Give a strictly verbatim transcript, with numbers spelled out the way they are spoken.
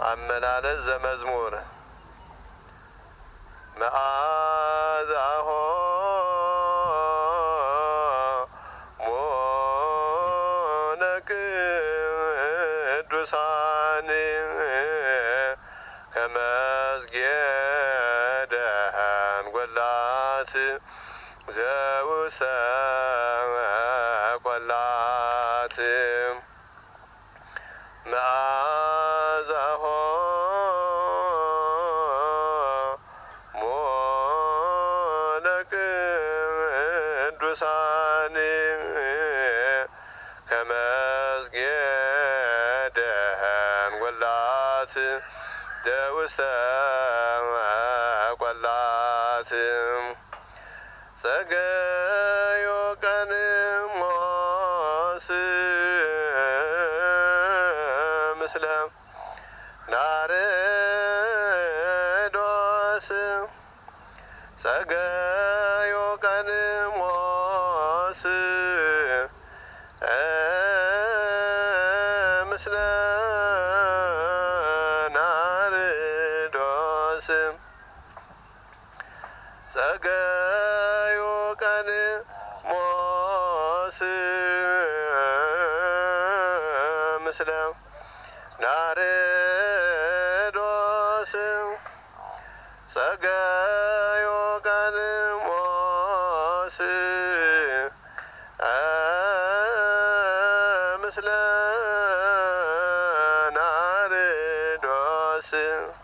አመላለስ ዘመዝሙር መዓዛሆ ሞነቅዱሳን ከመዝጌደ አንጐላት ዘውሰ ቈላት መዓዛሆ ሞነቅዱሳን ከመዝጌደ አንጐላት ዘውስተ ቈላት ጸገዮ ቀንሞስ ምስለ ናርዶስ ጸገዮ ቀንሞስ ምስለ ናርዶስ ጸገዮ ቀንሞስ ምስለ ናርዶስ ጸገዮ ቀንሞስ ምስለ ናርዶስ